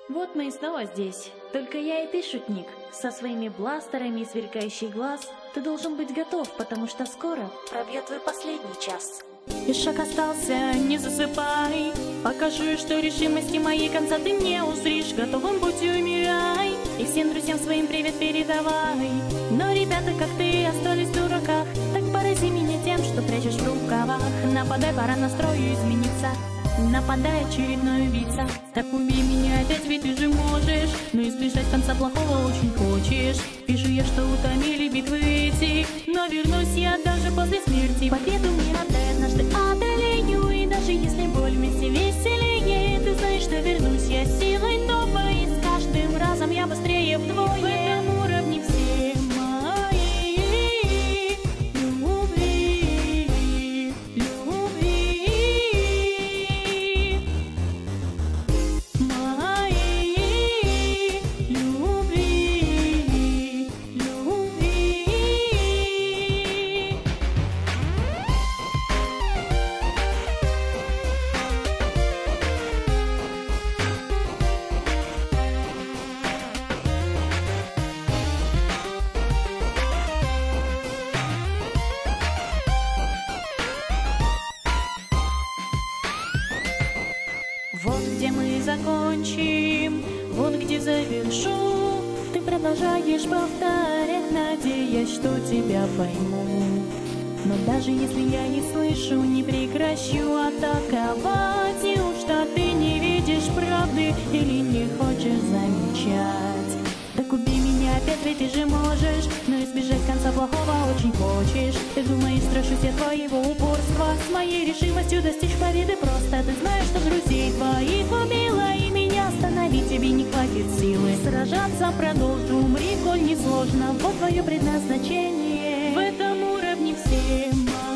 Вот мы и снова здесь. Только я и ты, шутник. Со своими бластерами и сверкающий глаз. Ты должен быть готов, потому что скоро пробьет твой последний час. И шаг остался, не засыпай. Покажу, что решимости моей конца ты не узришь. Готовым будь и умирай. И всем друзьям своим привет передавай. Но ребята, как ты, остались в дураках. Так порази меня тем, что прячешь в рукавах. Нападай, пора настрою измениться. Нападай, очередной убийца. Так убей меня опять, ведь ты же можешь. Но избежать конца плохого очень хочешь. Вижу я, что утомили битвы эти. Но вернусь я даже после смерти. Победу мне отдай, однажды одолею. И даже если боль вместе веселее, ты знаешь, что вернусь я силой новой. И с каждым разом я быстрее вдвое. В этом уровне все мои любви, любви. Мои любви, любви. Вот где мы закончим, вот где завершу. Ты продолжаешь повторять, надеясь, что тебя пойму. Но даже если я не слышу, не прекращу атаковать. Неужто ты не видишь правды или не хочешь замечать? Так убей меня опять, ведь ты же можешь. Но избежать конца плохого очень хочешь. Ты думаешь, страшусь я твоего упорства. С моей решимостью достичь победы просто. Ты знаешь, что друзей твоих убила, и меня остановить тебе не хватит силы. Сражаться продолжу, умри, коль не сложно. Вот твое предназначение. В этом уровне все мои